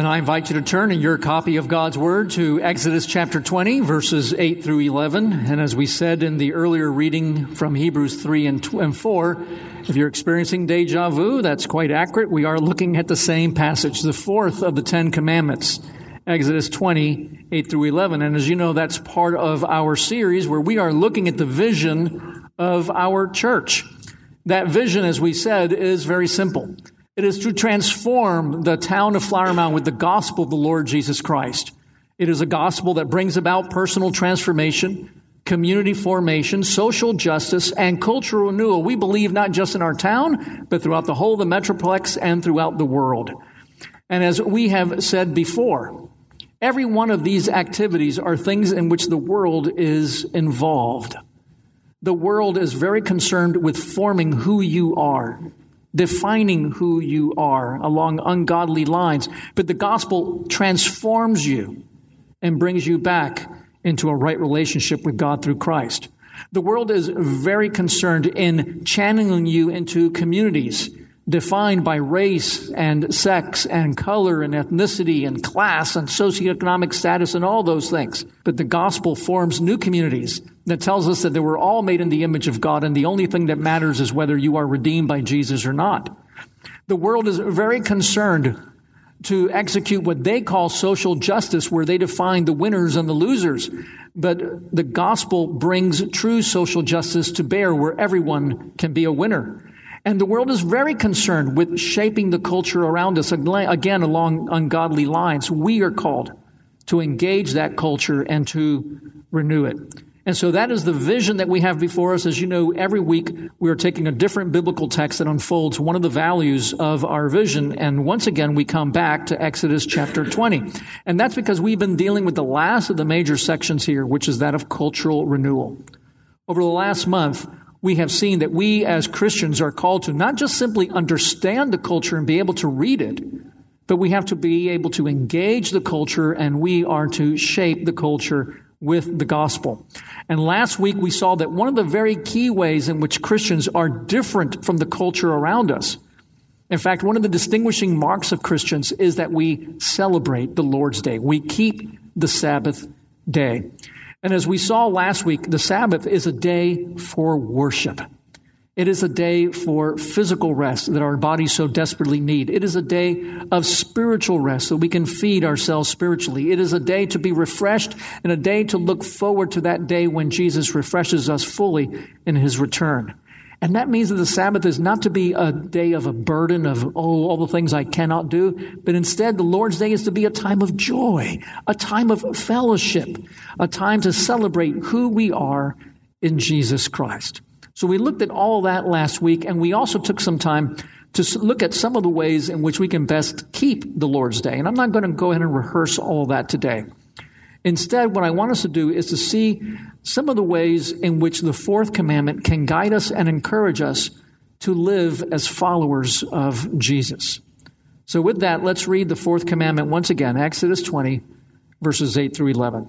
And I invite you to turn in your copy of God's Word to Exodus chapter 20, verses 8 through 11. And as we said in the earlier reading from Hebrews 3 and 4, if you're experiencing deja vu, that's quite accurate. We are looking at the same passage, the fourth of the Ten Commandments, Exodus 20, 8 through 11. And as you know, that's part of our series where we are looking at the vision of our church. That vision, as we said, is very simple. It is to transform the town of Flower Mound with the gospel of the Lord Jesus Christ. It is a gospel that brings about personal transformation, community formation, social justice, and cultural renewal. We believe not just in our town, but throughout the whole of the Metroplex and throughout the world. And as we have said before, every one of these activities are things in which the world is involved. The world is very concerned with forming who you are, defining who you are along ungodly lines. But the gospel transforms you and brings you back into a right relationship with God through Christ. The world is very concerned in channeling you into communities defined by race and sex and color and ethnicity and class and socioeconomic status and all those things. But the gospel forms new communities that tells us that they were all made in the image of God, and the only thing that matters is whether you are redeemed by Jesus or not. The world is very concerned to execute what they call social justice, where they define the winners and the losers. But the gospel brings true social justice to bear where everyone can be a winner. And the world is very concerned with shaping the culture around us, again, along ungodly lines. We are called to engage that culture and to renew it. And so that is the vision that we have before us. As you know, every week we are taking a different biblical text that unfolds one of the values of our vision. And once again, we come back to Exodus chapter 20. And that's because we've been dealing with the last of the major sections here, which is that of cultural renewal. Over the last month, we have seen that we as Christians are called to not just simply understand the culture and be able to read it, but we have to be able to engage the culture, and we are to shape the culture with the gospel. And last week we saw that one of the very key ways in which Christians are different from the culture around us, in fact, one of the distinguishing marks of Christians is that we celebrate the Lord's Day. We keep the Sabbath day. And as we saw last week, the Sabbath is a day for worship. It is a day for physical rest that our bodies so desperately need. It is a day of spiritual rest so we can feed ourselves spiritually. It is a day to be refreshed and a day to look forward to that day when Jesus refreshes us fully in his return. And that means that the Sabbath is not to be a day of a burden of, all the things I cannot do, but instead the Lord's Day is to be a time of joy, a time of fellowship, a time to celebrate who we are in Jesus Christ. So we looked at all that last week, and we also took some time to look at some of the ways in which we can best keep the Lord's Day. And I'm not going to go ahead and rehearse all that today. Instead, what I want us to do is to see some of the ways in which the fourth commandment can guide us and encourage us to live as followers of Jesus. So with that, let's read the fourth commandment once again, Exodus 20, verses 8 through 11.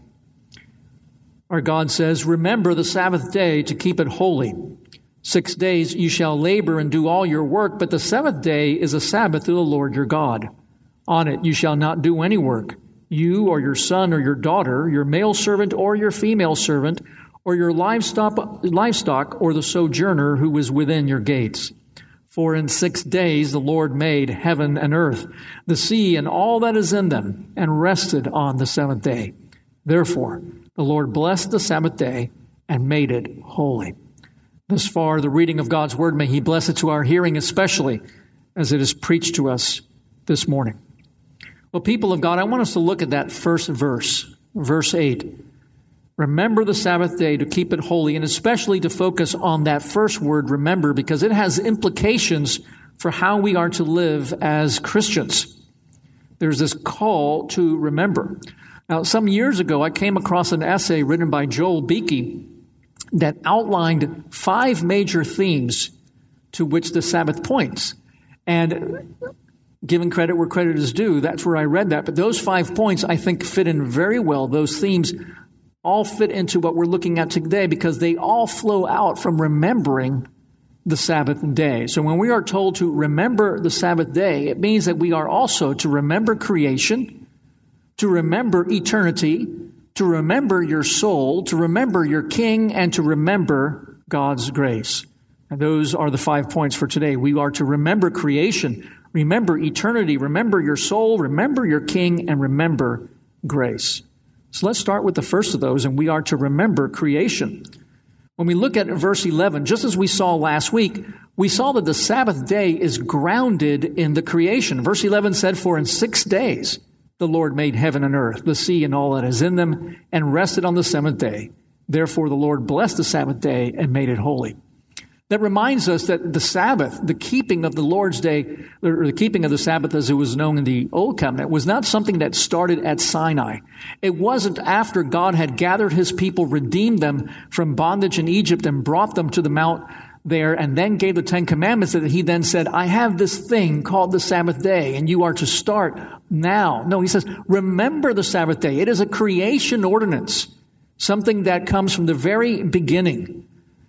Our God says, "Remember the Sabbath day to keep it holy. 6 days you shall labor and do all your work, but the seventh day is a Sabbath to the Lord your God. On it you shall not do any work. You or your son or your daughter, your male servant or your female servant, or your livestock or the sojourner who is within your gates. For in 6 days the Lord made heaven and earth, the sea and all that is in them, and rested on the seventh day. Therefore the Lord blessed the Sabbath day and made it holy." Thus far, the reading of God's word, may he bless it to our hearing, especially as it is preached to us this morning. Well, people of God, I want us to look at that first verse, verse 8. Remember the Sabbath day to keep it holy, and especially to focus on that first word, remember, because it has implications for how we are to live as Christians. There's this call to remember. Now, some years ago, I came across an essay written by Joel Beeke that outlined 5 major themes to which the Sabbath points. And giving credit where credit is due, that's where I read that. But those 5 points, I think, fit in very well. Those themes all fit into what we're looking at today because they all flow out from remembering the Sabbath day. So when we are told to remember the Sabbath day, it means that we are also to remember creation, to remember eternity, to remember your soul, to remember your King, and to remember God's grace. And those are the 5 points for today. We are to remember creation, remember eternity, remember your soul, remember your King, and remember grace. So let's start with the first of those, and we are to remember creation. When we look at verse 11, just as we saw last week, we saw that the Sabbath day is grounded in the creation. Verse 11 said, "For in 6 days the Lord made heaven and earth, the sea and all that is in them, and rested on the seventh day. Therefore the Lord blessed the Sabbath day and made it holy." That reminds us that the Sabbath, the keeping of the Lord's day, or the keeping of the Sabbath as it was known in the Old Covenant, was not something that started at Sinai. It wasn't after God had gathered his people, redeemed them from bondage in Egypt, and brought them to the mount there, and then gave the 10 Commandments, that he then said, "I have this thing called the Sabbath day, and you are to start now." No, he says, remember the Sabbath day. It is a creation ordinance, something that comes from the very beginning.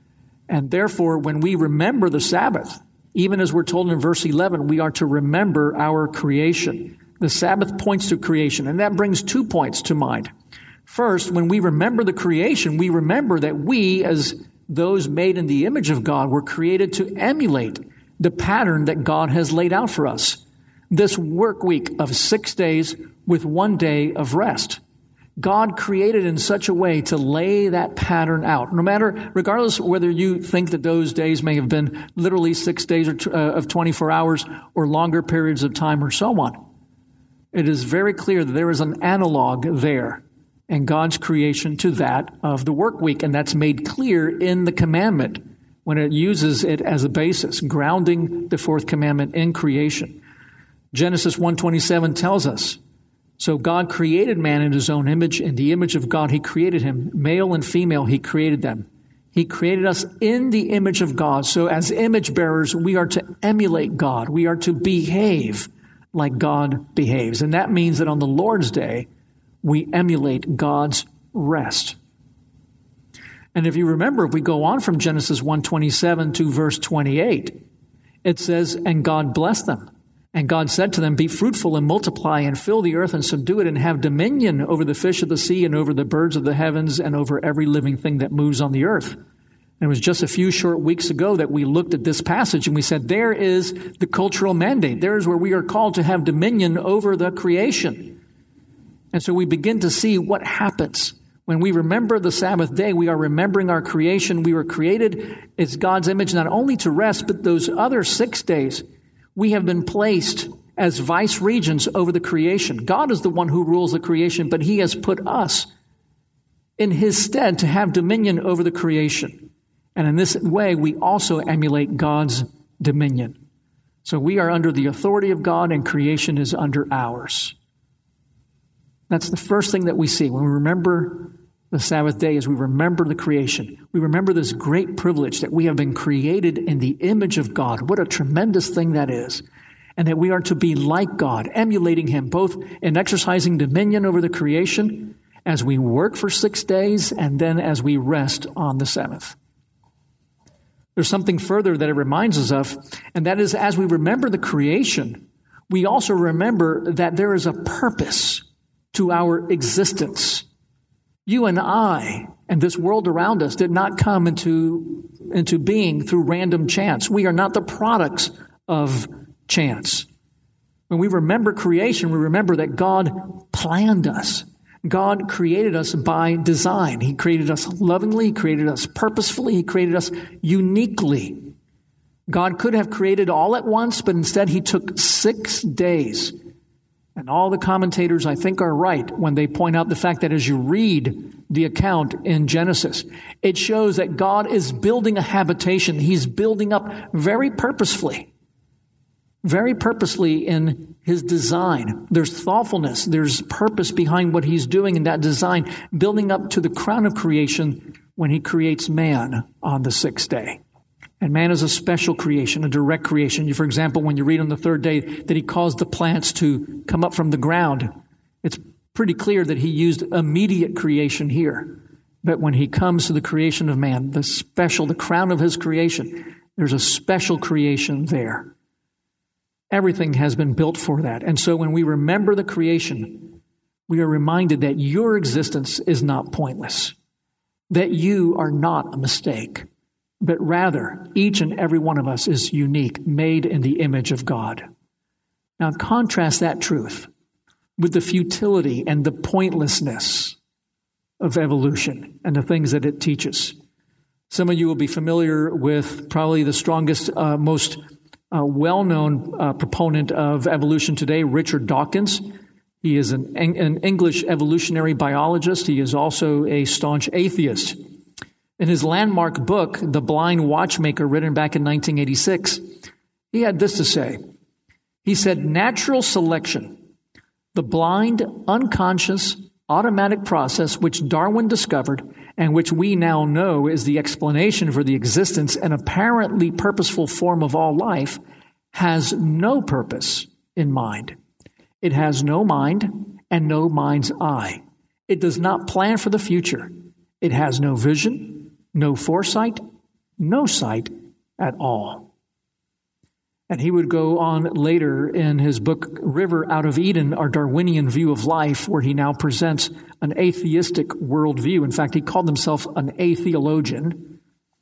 And therefore, when we remember the Sabbath, even as we're told in verse 11, we are to remember our creation. The Sabbath points to creation, and that brings 2 points to mind. First, when we remember the creation, we remember that we, as those made in the image of God, were created to emulate the pattern that God has laid out for us. This work week of 6 days with 1 day of rest. God created in such a way to lay that pattern out. Regardless whether you think that those days may have been literally 6 days of 24 hours or longer periods of time or so on. It is very clear that there is an analog there in God's creation to that of the work week. And that's made clear in the commandment when it uses it as a basis, grounding the fourth commandment in creation. Genesis 1:27 tells us, "So God created man in his own image. In the image of God, he created him. Male and female, he created them." He created us in the image of God. So as image bearers, we are to emulate God. We are to behave like God behaves. And that means that on the Lord's day, we emulate God's rest. And if you remember, if we go on from Genesis 1:27 to verse 28, it says, "And God blessed them. And God said to them, 'Be fruitful and multiply and fill the earth and subdue it and have dominion over the fish of the sea and over the birds of the heavens and over every living thing that moves on the earth.'" And it was just a few short weeks ago that we looked at this passage and we said, there is the cultural mandate. There is where we are called to have dominion over the creation. And so we begin to see what happens. When we remember the Sabbath day, we are remembering our creation. We were created as God's image, not only to rest, but those other 6 days, we have been placed as vice regents over the creation. God is the one who rules the creation, but he has put us in his stead to have dominion over the creation. And in this way, we also emulate God's dominion. So we are under the authority of God and creation is under ours. That's the first thing that we see when we remember the Sabbath day, is we remember the creation. We remember this great privilege that we have been created in the image of God. What a tremendous thing that is. And that we are to be like God, emulating him, both in exercising dominion over the creation as we work for 6 days and then as we rest on the seventh. There's something further that it reminds us of, and that is as we remember the creation, we also remember that there is a purpose to our existence. You and I and this world around us did not come into being through random chance. We are not the products of chance. When we remember creation, we remember that God planned us. God created us by design. He created us lovingly. He created us purposefully. He created us uniquely. God could have created all at once, but instead he took 6 days. And all the commentators, I think, are right when they point out the fact that as you read the account in Genesis, it shows that God is building a habitation. He's building up very purposefully in his design. There's thoughtfulness. There's purpose behind what he's doing in that design, building up to the crown of creation when he creates man on the 6th day. And man is a special creation, a direct creation. For example, when you read on the 3rd day that he caused the plants to come up from the ground, it's pretty clear that he used immediate creation here. But when he comes to the creation of man, the crown of his creation, There's a special creation there. Everything has been built for that. And so when we remember the creation, we are reminded that your existence is not pointless, that you are not a mistake, but rather each and every one of us is unique, made in the image of God. Now contrast that truth with the futility and the pointlessness of evolution and the things that it teaches. Some of you will be familiar with probably the strongest, most well-known proponent of evolution today, Richard Dawkins. He is an English evolutionary biologist. He is also a staunch atheist. In his landmark book, The Blind Watchmaker, written back in 1986, he had this to say. He said, natural selection, the blind, unconscious, automatic process which Darwin discovered and which we now know is the explanation for the existence and apparently purposeful form of all life, has no purpose in mind. It has no mind and no mind's eye. It does not plan for the future. It has no vision, no foresight, no sight at all. And he would go on later in his book, River Out of Eden, Our Darwinian View of Life, where he now presents an atheistic worldview. In fact, he called himself an atheologian.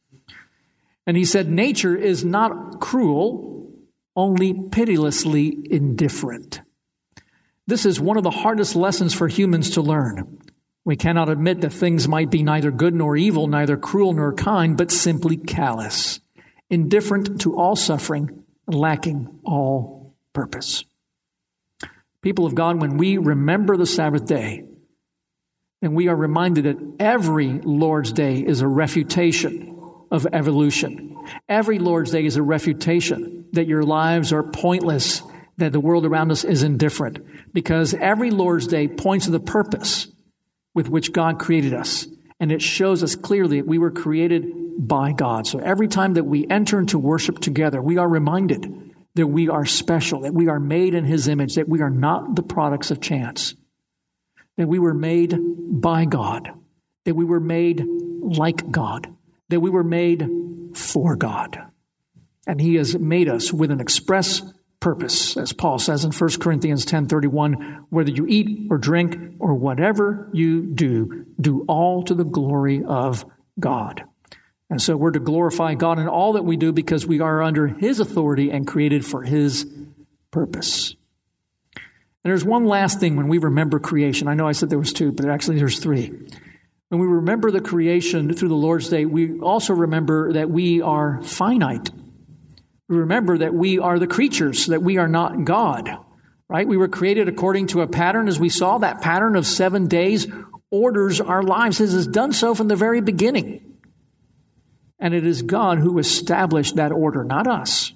And he said, nature is not cruel, only pitilessly indifferent. This is one of the hardest lessons for humans to learn. We cannot admit that things might be neither good nor evil, neither cruel nor kind, but simply callous, indifferent to all suffering, lacking all purpose. People of God, when we remember the Sabbath day, then we are reminded that every Lord's Day is a refutation of evolution. Every Lord's Day is a refutation that your lives are pointless, that the world around us is indifferent, because every Lord's Day points to the purpose with which God created us, and it shows us clearly that we were created by God. So every time that we enter into worship together, we are reminded that we are special, that we are made in His image, that we are not the products of chance, that we were made by God, that we were made like God, that we were made for God. And He has made us with an express purpose, as Paul says in 1 Corinthians 10:31, whether you eat or drink or whatever you do, do all to the glory of God. And so we're to glorify God in all that we do because we are under His authority and created for His purpose. And there's one last thing when we remember creation. I know I said there was two, but actually there's three. When we remember the creation through the Lord's Day, we also remember that we are finite. We remember that we are the creatures, that we are not God, right? We were created according to a pattern. As we saw, that pattern of 7 days orders our lives. It has done so from the very beginning. And it is God who established that order, not us.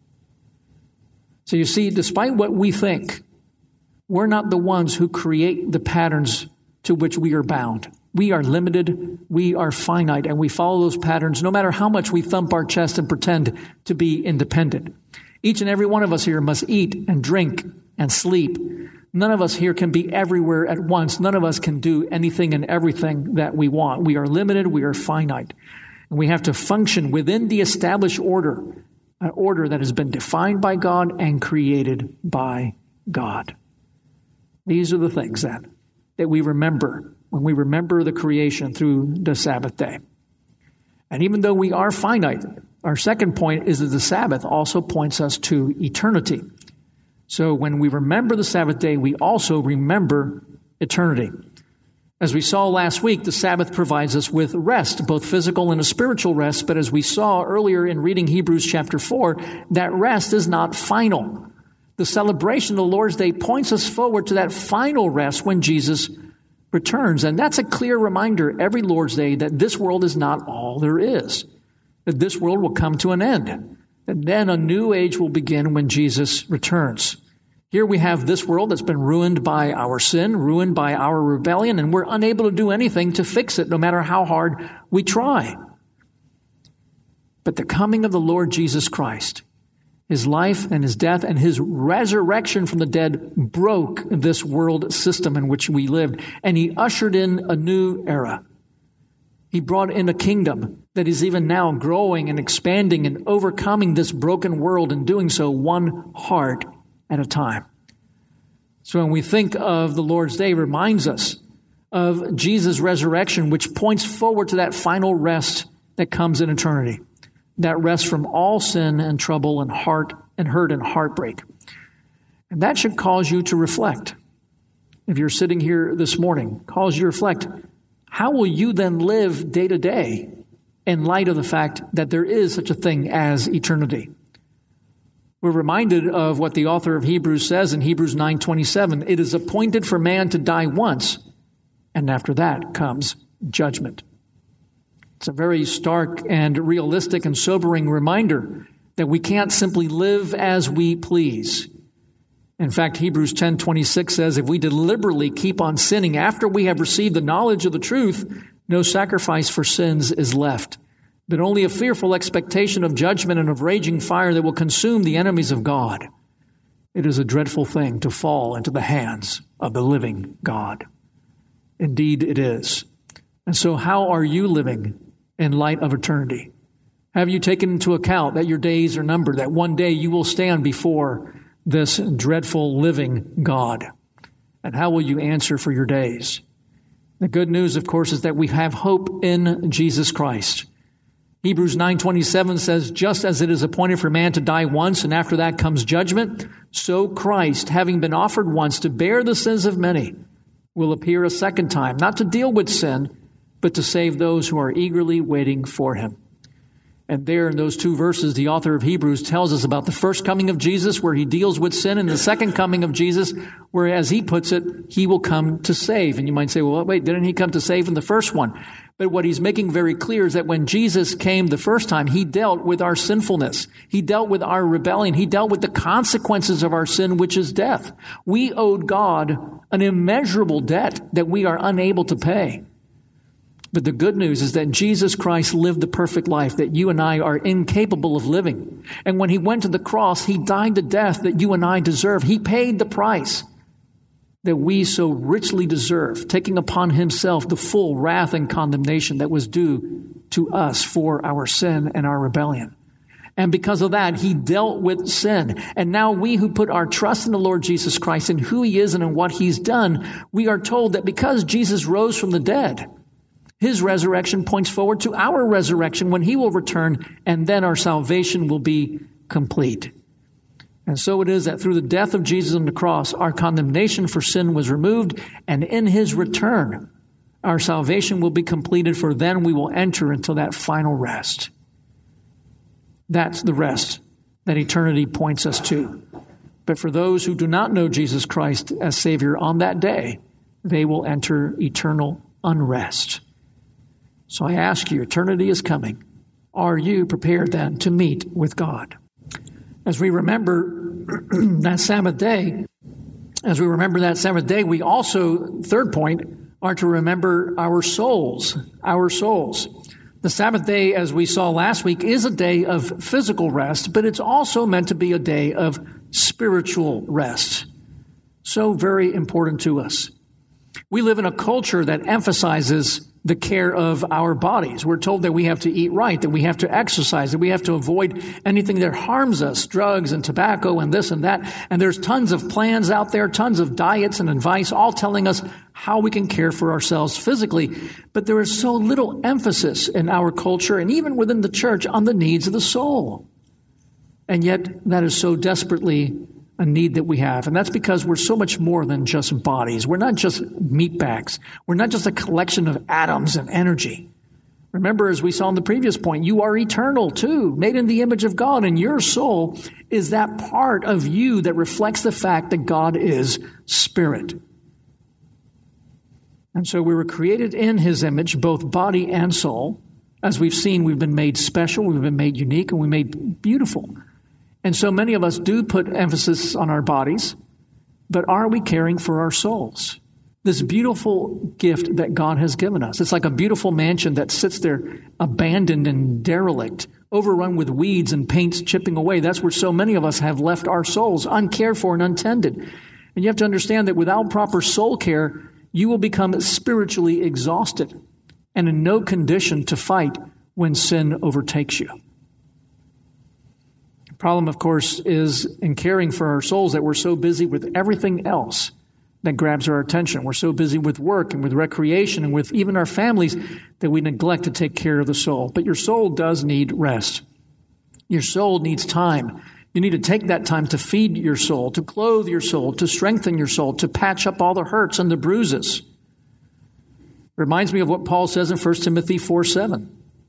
So you see, despite what we think, we're not the ones who create the patterns to which we are bound. We are limited, we are finite, and we follow those patterns no matter how much we thump our chest and pretend to be independent. Each and every one of us here must eat and drink and sleep. None of us here can be everywhere at once. None of us can do anything and everything that we want. We are limited, we are finite. And we have to function within the established order, an order that has been defined by God and created by God. These are the things then that we remember when we remember the creation through the Sabbath day. And even though we are finite, our second point is that the Sabbath also points us to eternity. So when we remember the Sabbath day, we also remember eternity. As we saw last week, the Sabbath provides us with rest, both physical and a spiritual rest. But as we saw earlier in reading Hebrews chapter 4, that rest is not final. The celebration of the Lord's Day points us forward to that final rest when Jesus returns. And that's a clear reminder every Lord's Day that this world is not all there is, that this world will come to an end, and then a new age will begin when Jesus returns. Here we have this world that's been ruined by our sin, ruined by our rebellion, and we're unable to do anything to fix it, no matter how hard we try. But the coming of the Lord Jesus Christ, His life and His death and His resurrection from the dead broke this world system in which we lived, and He ushered in a new era. He brought in a kingdom that is even now growing and expanding and overcoming this broken world, and doing so one heart at a time. So when we think of the Lord's Day, it reminds us of Jesus' resurrection, which points forward to that final rest that comes in eternity. That rest from all sin and trouble and hurt and heartbreak. And that should cause you to reflect. If you're sitting here this morning, cause you to reflect. How will you then live day to day in light of the fact that there is such a thing as eternity? We're reminded of what the author of Hebrews says in Hebrews 9:27. It is appointed for man to die once, and after that comes judgment. It's a very stark and realistic and sobering reminder that we can't simply live as we please. In fact, Hebrews 10:26 says, if we deliberately keep on sinning after we have received the knowledge of the truth, no sacrifice for sins is left, but only a fearful expectation of judgment and of raging fire that will consume the enemies of God. It is a dreadful thing to fall into the hands of the living God. Indeed, it is. And so how are you living in light of eternity? Have you taken into account that your days are numbered, that one day you will stand before this dreadful living God? And how will you answer for your days? The good news, of course, is that we have hope in Jesus Christ. Hebrews 9:27 says, just as it is appointed for man to die once, and after that comes judgment, so Christ, having been offered once to bear the sins of many, will appear a second time, not to deal with sin, but to save those who are eagerly waiting for him. And there in those two verses, the author of Hebrews tells us about the first coming of Jesus, where he deals with sin, and the second coming of Jesus, where, as he puts it, he will come to save. And you might say, well, wait, didn't he come to save in the first one? But what he's making very clear is that when Jesus came the first time, he dealt with our sinfulness. He dealt with our rebellion. He dealt with the consequences of our sin, which is death. We owed God an immeasurable debt that we are unable to pay. But the good news is that Jesus Christ lived the perfect life that you and I are incapable of living. And when he went to the cross, he died the death that you and I deserve. He paid the price that we so richly deserve, taking upon himself the full wrath and condemnation that was due to us for our sin and our rebellion. And because of that, he dealt with sin. And now we who put our trust in the Lord Jesus Christ and who he is and in what he's done, we are told that because Jesus rose from the dead, his resurrection points forward to our resurrection when he will return, and then our salvation will be complete. And so it is that through the death of Jesus on the cross, our condemnation for sin was removed, and in his return, our salvation will be completed, for then we will enter into that final rest. That's the rest that eternity points us to. But for those who do not know Jesus Christ as Savior on that day, they will enter eternal unrest. So I ask you, eternity is coming. Are you prepared then to meet with God? As we remember that Sabbath day, we also, third point, are to remember our souls. Our souls. The Sabbath day, as we saw last week, is a day of physical rest, but it's also meant to be a day of spiritual rest. So very important to us. We live in a culture that emphasizes the care of our bodies. We're told that we have to eat right, that we have to exercise, that we have to avoid anything that harms us, drugs and tobacco and this and that. And there's tons of plans out there, tons of diets and advice, all telling us how we can care for ourselves physically. But there is so little emphasis in our culture and even within the church on the needs of the soul. And yet that is so desperately a need that we have. And that's because we're so much more than just bodies. We're not just meat bags. We're not just a collection of atoms and energy. Remember, as we saw in the previous point, you are eternal too, made in the image of God, and your soul is that part of you that reflects the fact that God is spirit. And so we were created in his image, both body and soul. As we've seen, we've been made special, we've been made unique, and we're made beautiful. And so many of us do put emphasis on our bodies, but are we caring for our souls? This beautiful gift that God has given us. It's like a beautiful mansion that sits there abandoned and derelict, overrun with weeds and paint chipping away. That's where so many of us have left our souls, uncared for and untended. And you have to understand that without proper soul care, you will become spiritually exhausted. and in no condition to fight when sin overtakes you. The problem, of course, is in caring for our souls that we're so busy with everything else that grabs our attention. We're so busy with work and with recreation and with even our families that we neglect to take care of the soul. But your soul does need rest. Your soul needs time. You need to take that time to feed your soul, to clothe your soul, to strengthen your soul, to patch up all the hurts and the bruises. Reminds me of what Paul says in 1 Timothy 4:7.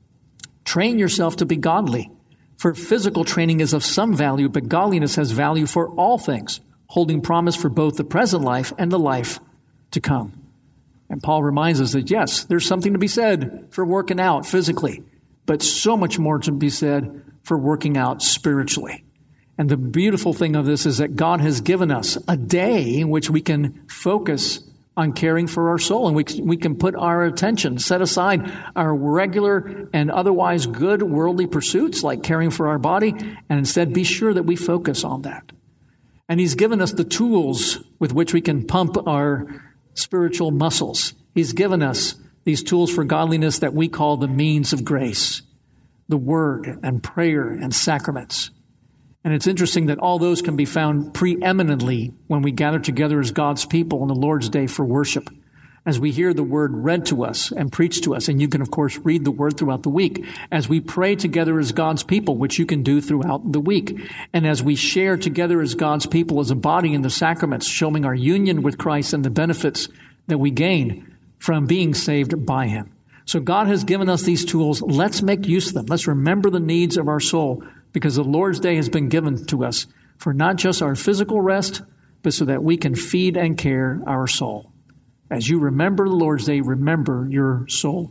Train yourself to be godly, for physical training is of some value, but godliness has value for all things, holding promise for both the present life and the life to come. And Paul reminds us that, yes, there's something to be said for working out physically, but so much more to be said for working out spiritually. And the beautiful thing of this is that God has given us a day in which we can focus on caring for our soul, and we can put our attention, set aside our regular and otherwise good worldly pursuits like caring for our body, and instead be sure that we focus on that. And He's given us the tools with which we can pump our spiritual muscles. He's given us these tools for godliness that we call the means of grace, the Word and prayer and sacraments. And it's interesting that all those can be found preeminently when we gather together as God's people on the Lord's Day for worship, as we hear the Word read to us and preached to us. And you can, of course, read the Word throughout the week. As we pray together as God's people, which you can do throughout the week. And as we share together as God's people as a body in the sacraments, showing our union with Christ and the benefits that we gain from being saved by Him. So God has given us these tools. Let's make use of them. Let's remember the needs of our soul, because the Lord's Day has been given to us for not just our physical rest, but so that we can feed and care our soul. As you remember the Lord's Day, remember your soul.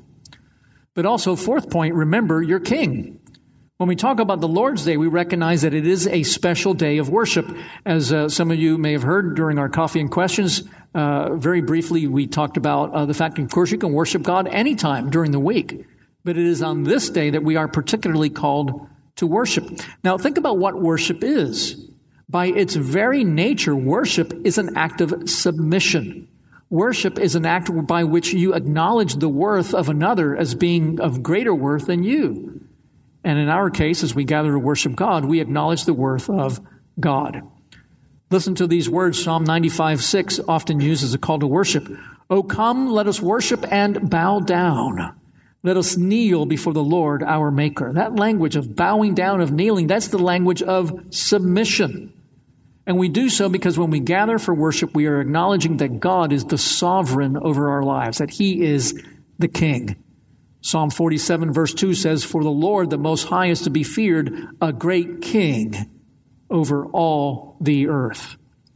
But also, fourth point, remember your King. When we talk about the Lord's Day, we recognize that it is a special day of worship. As some of you may have heard during our Coffee and Questions, very briefly, we talked about the fact, of course, you can worship God anytime during the week. But it is on this day that we are particularly called to worship. Now, think about what worship is. By its very nature, worship is an act of submission. Worship is an act by which you acknowledge the worth of another as being of greater worth than you. And in our case, as we gather to worship God, we acknowledge the worth of God. Listen to these words. Psalm 95:6 often used as a call to worship. "O come, let us worship and bow down. Let us kneel before the Lord, our Maker." That language of bowing down, of kneeling, that's the language of submission. And we do so because when we gather for worship, we are acknowledging that God is the sovereign over our lives, that He is the King. Psalm 47 verse 2 says, "For the Lord, the Most High, is to be feared, a great King over all the earth."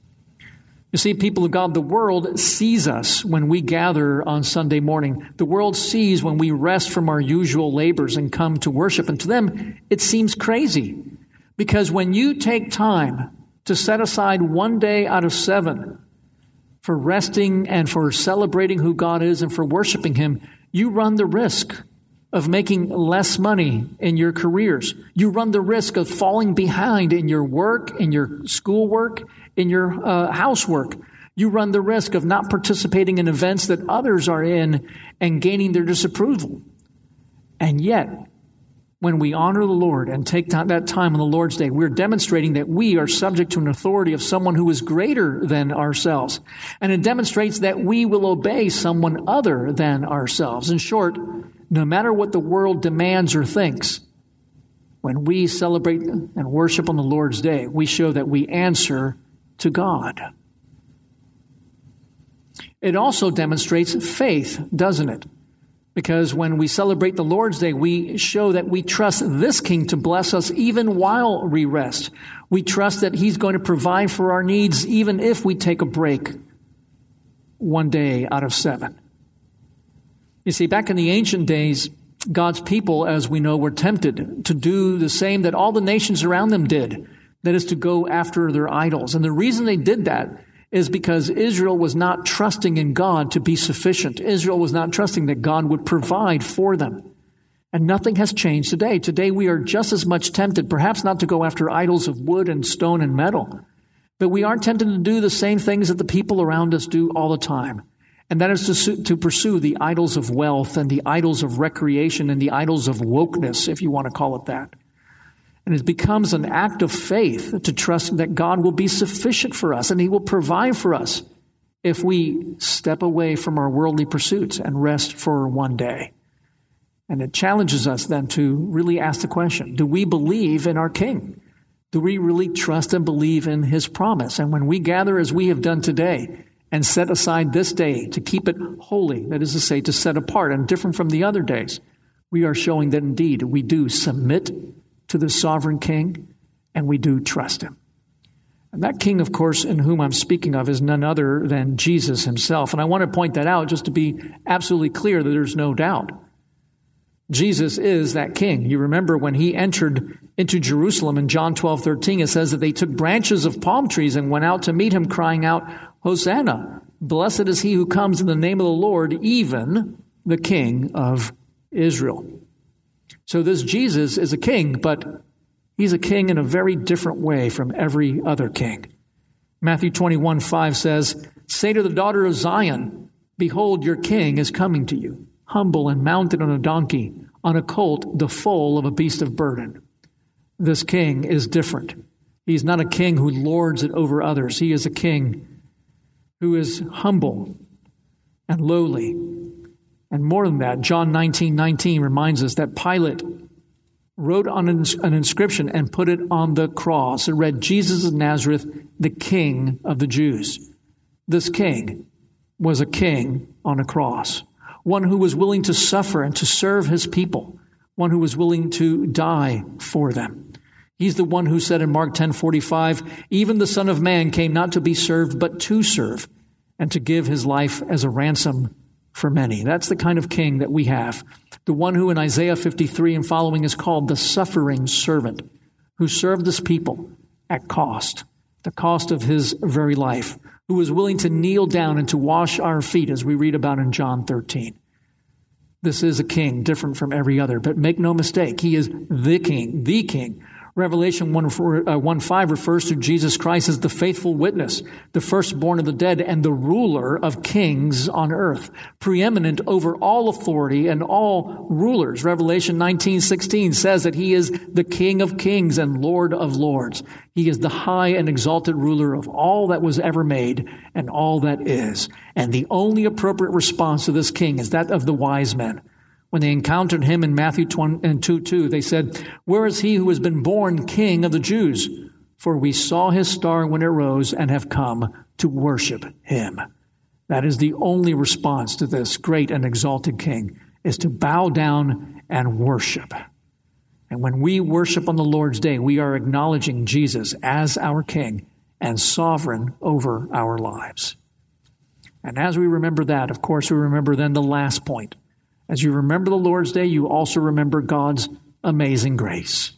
You see, people of God, the world sees us when we gather on Sunday morning. The world sees when we rest from our usual labors and come to worship. And to them, it seems crazy. Because when you take time to set aside one day out of 7 for resting and for celebrating who God is and for worshiping Him, you run the risk of making less money in your careers. You run the risk of falling behind in your work, in your schoolwork, in your housework. You run the risk of not participating in events that others are in and gaining their disapproval. And yet, when we honor the Lord and take that time on the Lord's Day, we're demonstrating that we are subject to an authority of someone who is greater than ourselves. And it demonstrates that we will obey someone other than ourselves. In short, no matter what the world demands or thinks, when we celebrate and worship on the Lord's Day, we show that we answer to God. It also demonstrates faith, doesn't it? Because when we celebrate the Lord's Day, we show that we trust this King to bless us even while we rest. We trust that He's going to provide for our needs even if we take a break one day out of 7. You see, back in the ancient days, God's people, as we know, were tempted to do the same that all the nations around them did. That is, to go after their idols. And the reason they did that is because Israel was not trusting in God to be sufficient. Israel was not trusting that God would provide for them. And nothing has changed today. Today we are just as much tempted, perhaps not to go after idols of wood and stone and metal, but we are tempted to do the same things that the people around us do all the time. And that is to pursue the idols of wealth and the idols of recreation and the idols of wokeness, if you want to call it that. And it becomes an act of faith to trust that God will be sufficient for us and He will provide for us if we step away from our worldly pursuits and rest for one day. And it challenges us then to really ask the question, do we believe in our King? Do we really trust and believe in His promise? And when we gather as we have done today and set aside this day to keep it holy, that is to say, to set apart and different from the other days, we are showing that indeed we do submit to the sovereign King and we do trust Him. And that King, of course, in whom I'm speaking of is none other than Jesus Himself. And I want to point that out just to be absolutely clear that there's no doubt. Jesus is that King. You remember when He entered into Jerusalem in John 12:13, it says that they took branches of palm trees and went out to meet Him, crying out, Hosanna, blessed is He who comes in the name of the Lord, even the King of Israel. So this Jesus is a king, but He's a king in a very different way from every other king. Matthew 21:5 says, say to the daughter of Zion, behold, your king is coming to you, humble and mounted on a donkey, on a colt, the foal of a beast of burden. This king is different. He's not a king who lords it over others. He is a king who is humble and lowly. And more than that, John 19:19 reminds us that Pilate wrote on an inscription and put it on the cross. It read, Jesus of Nazareth, the King of the Jews. This king was a king on a cross, one who was willing to suffer and to serve His people, one who was willing to die for them. He's the one who said in Mark 10:45, even the Son of Man came not to be served, but to serve, and to give His life as a ransom for many. That's the kind of king that we have. The one who in Isaiah 53 and following is called the suffering servant, who served His people at cost, the cost of His very life, who was willing to kneel down and to wash our feet, as we read about in John 13. This is a king different from every other, but make no mistake, He is the King, the King. Revelation 1:5 refers to Jesus Christ as the faithful witness, the firstborn of the dead, and the ruler of kings on earth, preeminent over all authority and all rulers. Revelation 19:16 says that He is the King of kings and Lord of lords. He is the high and exalted ruler of all that was ever made and all that is. And the only appropriate response to this king is that of the wise men. When they encountered Him in Matthew 2:2, they said, where is He who has been born King of the Jews? For we saw His star when it rose and have come to worship Him. That is the only response to this great and exalted King, is to bow down and worship. And when we worship on the Lord's Day, we are acknowledging Jesus as our King and sovereign over our lives. And as we remember that, of course, we remember then the last point. As you remember the Lord's Day, you also remember God's amazing grace.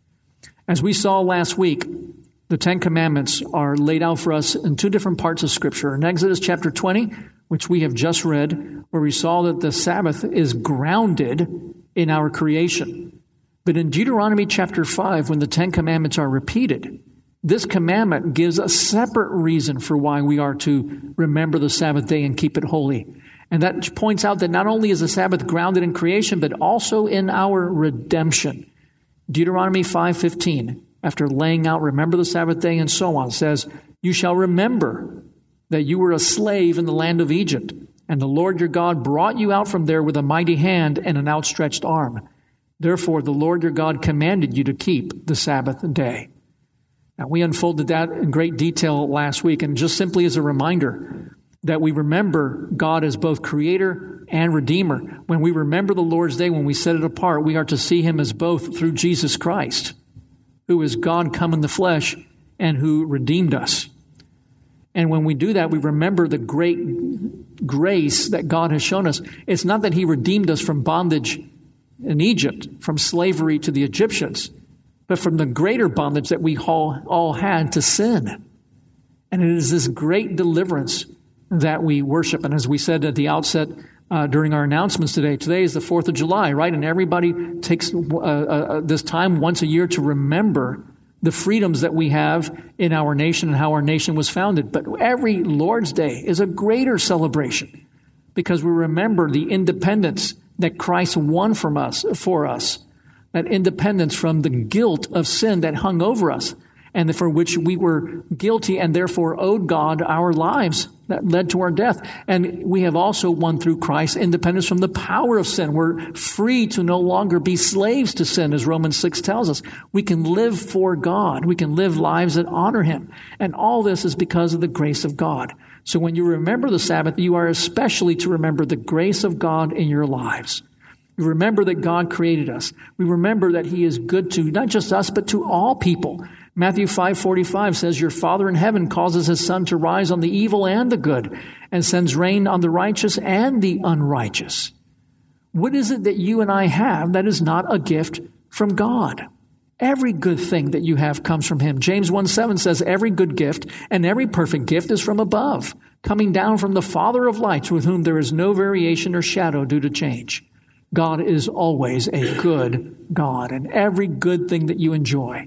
As we saw last week, the Ten Commandments are laid out for us in two different parts of Scripture. In Exodus chapter 20, which we have just read, where we saw that the Sabbath is grounded in our creation. But in Deuteronomy chapter 5, when the Ten Commandments are repeated, this commandment gives a separate reason for why we are to remember the Sabbath day and keep it holy. And that points out that not only is the Sabbath grounded in creation, but also in our redemption. Deuteronomy 5:15, after laying out, remember the Sabbath day and so on, says, you shall remember that you were a slave in the land of Egypt, and the Lord your God brought you out from there with a mighty hand and an outstretched arm. Therefore, the Lord your God commanded you to keep the Sabbath day. Now, we unfolded that in great detail last week, and just simply as a reminder that we remember God as both creator and redeemer. When we remember the Lord's Day, when we set it apart, we are to see Him as both through Jesus Christ, who is God come in the flesh and who redeemed us. And when we do that, we remember the great grace that God has shown us. It's not that He redeemed us from bondage in Egypt, from slavery to the Egyptians, but from the greater bondage that we all had to sin. And it is this great deliverance that we worship. And as we said at the outset during our announcements today is the 4th of July, right? And everybody takes this time once a year to remember the freedoms that we have in our nation and how our nation was founded. But every Lord's Day is a greater celebration because we remember the independence that Christ won for us, that independence from the guilt of sin that hung over us and for which we were guilty and therefore owed God our lives that led to our death. And we have also won through Christ independence from the power of sin. We're free to no longer be slaves to sin, as Romans 6 tells us. We can live for God. We can live lives that honor Him. And all this is because of the grace of God. So when you remember the Sabbath, you are especially to remember the grace of God in your lives. We remember that God created us. We remember that He is good to not just us, but to all people. Matthew 5:45 says, your Father in heaven causes His sun to rise on the evil and the good, and sends rain on the righteous and the unrighteous. What is it that you and I have that is not a gift from God? Every good thing that you have comes from Him. James 1:7 says, every good gift and every perfect gift is from above, coming down from the Father of lights, with whom there is no variation or shadow due to change. God is always a good God, and every good thing that you enjoy,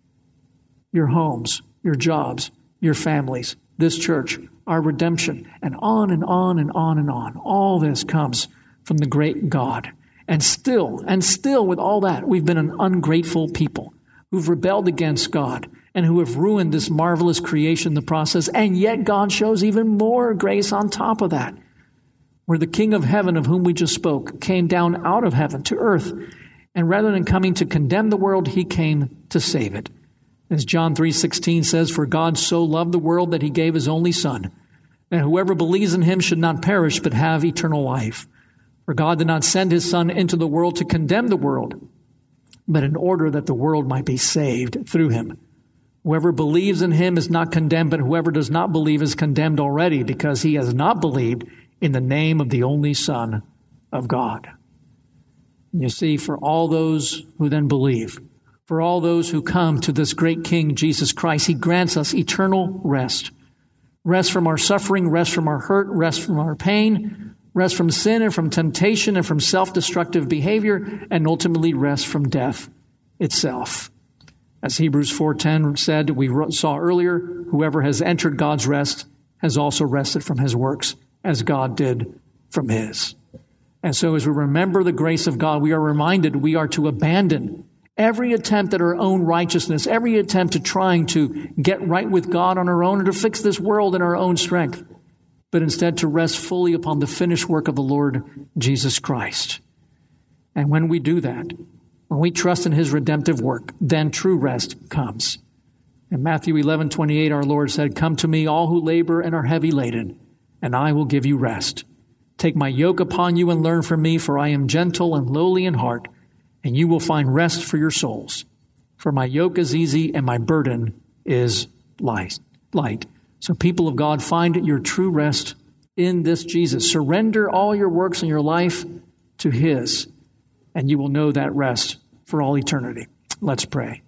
your homes, your jobs, your families, this church, our redemption, and on and on and on and on. All this comes from the great God. And still with all that, we've been an ungrateful people who've rebelled against God and who have ruined this marvelous creation in the process. And yet God shows even more grace on top of that, where the King of heaven, of whom we just spoke, came down out of heaven to earth. And rather than coming to condemn the world, He came to save it. As John 3:16 says, for God so loved the world that He gave His only Son, that whoever believes in Him should not perish but have eternal life. For God did not send His Son into the world to condemn the world, but in order that the world might be saved through Him. Whoever believes in Him is not condemned, but whoever does not believe is condemned already, because he has not believed in the name of the only Son of God. You see, for all those who then believe, for all those who come to this great King, Jesus Christ, He grants us eternal rest. Rest from our suffering, rest from our hurt, rest from our pain, rest from sin and from temptation and from self-destructive behavior, and ultimately rest from death itself. As Hebrews 4:10 said, we saw earlier, whoever has entered God's rest has also rested from his works, as God did from His. And so as we remember the grace of God, we are reminded we are to abandon every attempt at our own righteousness, every attempt to trying to get right with God on our own or to fix this world in our own strength, but instead to rest fully upon the finished work of the Lord Jesus Christ. And when we do that, when we trust in His redemptive work, then true rest comes. In Matthew 11:28, our Lord said, come to me, all who labor and are heavy laden, and I will give you rest. Take my yoke upon you and learn from me, for I am gentle and lowly in heart, and you will find rest for your souls. For my yoke is easy and my burden is light. So people of God, find your true rest in this Jesus. Surrender all your works in your life to His, and you will know that rest for all eternity. Let's pray.